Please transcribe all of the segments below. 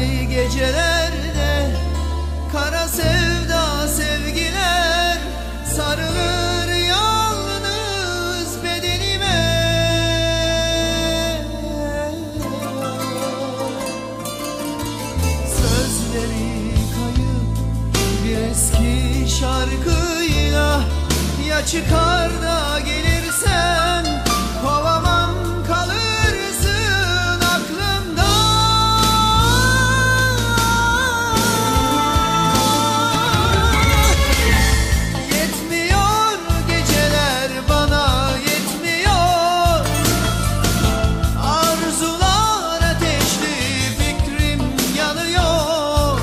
Dolunay gecelerde kara sevda sevgiler sarılır yalnız bedenime. Sözleri kayıp bir eski şarkıyla, ya çıkar da gelirsen kovamam, kalırsın aklımda. Yetmiyor geceler bana, yetmiyor. Arzular ateşli, fikrim yanıyor.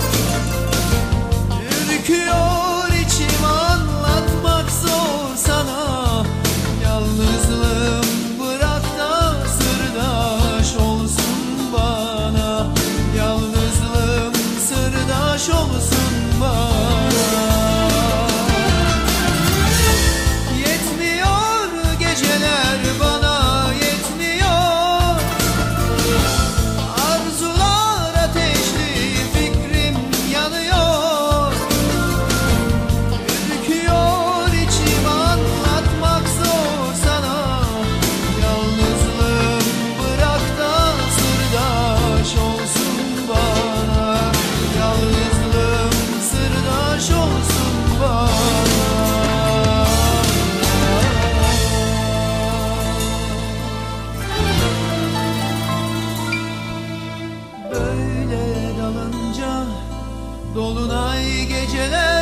Ürküyor içim, anlatmak zor sana. Yalnızlığım bırak da sırdaş olsun bana. Yalnızlığım sırdaş olsun bana. Yetmiyor geceler bana, yetmiyor. Arzular ateşli, fikrim yanıyor. Ürküyor içim, anlatmak zor sana. Yalnızlığım bırak da sırdaş olsun bana. Yalnızlığım sırdaş olsun bana. Böyle dalınca dolunay geceler